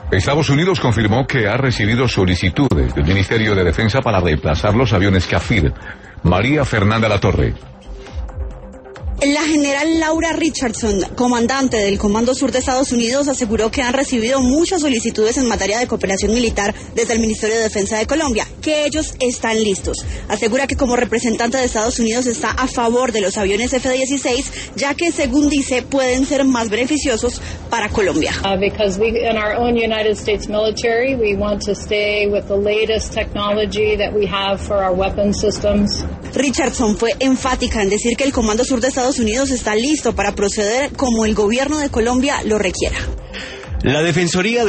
Estados Unidos confirmó que ha recibido solicitudes del Ministerio de Defensa para reemplazar los aviones Kafir. María Fernanda Latorre. La general Laura Richardson, comandante del Comando Sur de Estados Unidos, aseguró que han recibido muchas solicitudes en materia de cooperación militar desde el Ministerio de Defensa de Colombia, que ellos están listos. Asegura que como representante de Estados Unidos está a favor de los aviones F-16, ya que, según dice, pueden ser más beneficiosos para Colombia. Because we, in our own United States military, we want to stay with the latest technology that we have for our weapon systems. Richardson fue enfática en decir que el Comando Sur de Estados Unidos está listo para proceder como el gobierno de Colombia lo requiera. La Defensoría